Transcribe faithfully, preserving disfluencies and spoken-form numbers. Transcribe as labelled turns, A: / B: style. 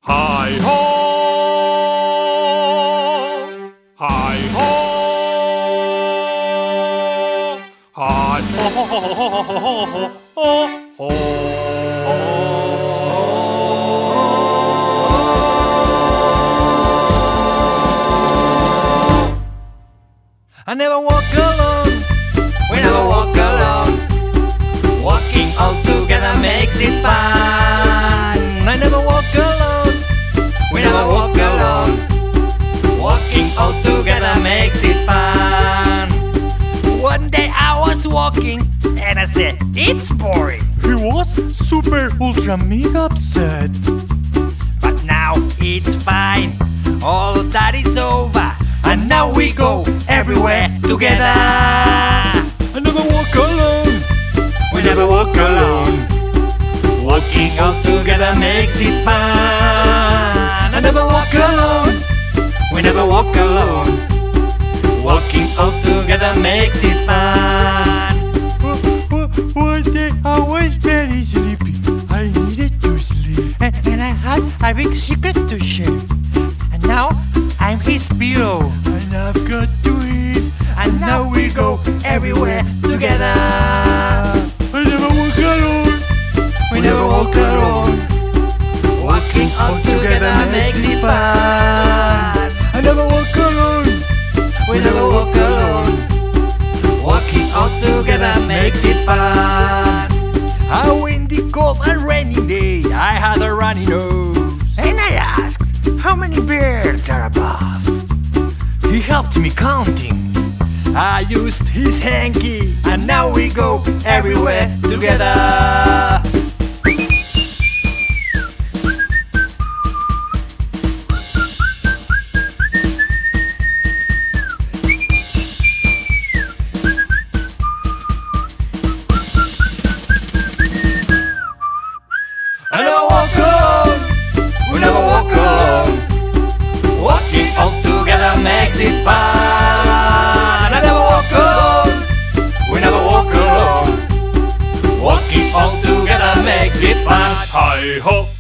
A: Hi ho, hi ho, hi ho, ho, ho, ho, ho, ho, ho, ho, ho.
B: I never walk alone, we never walk alone. Walking all together makes it fun. I never walk alone, we never walk alone. Walking all together makes it fun. One day I was walking and I said, it's boring.
A: He was super ultra mega upset.
B: But now it's fine, all of that is over. And now we go everywhere together.
A: I never walk alone,
B: we never walk alone. Walking all together makes it fun. I never walk alone, we never walk alone. Walking all together makes it fun.
A: One day I was very sleepy. I needed to sleep.
B: And, and I had a big secret to share. And now I'm his pillow.
A: And I've got to eat.
B: And now we go everywhere together.
A: I never walk alone,
B: we never walk alone. Walking all together makes it fun.
A: I never walk alone,
B: we never walk alone. Walking all together makes it fun. A windy, cold and rainy day, I had a runny nose. And I asked, how many birds are above? He helped me counting. I used his hanky, and now we go everywhere together. I never walk alone, we never walk alone. Walking all together makes it fun. I never walk alone, we never walk alone. Walking all together makes it fun.
A: hi ho.